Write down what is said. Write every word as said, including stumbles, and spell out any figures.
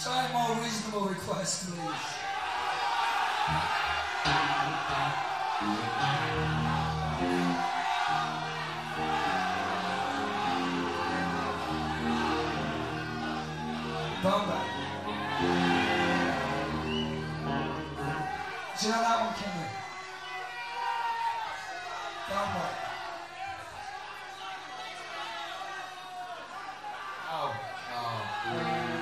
Try a more reasonable request, please. Bomba. Do you know that one, Kenny? Bomba.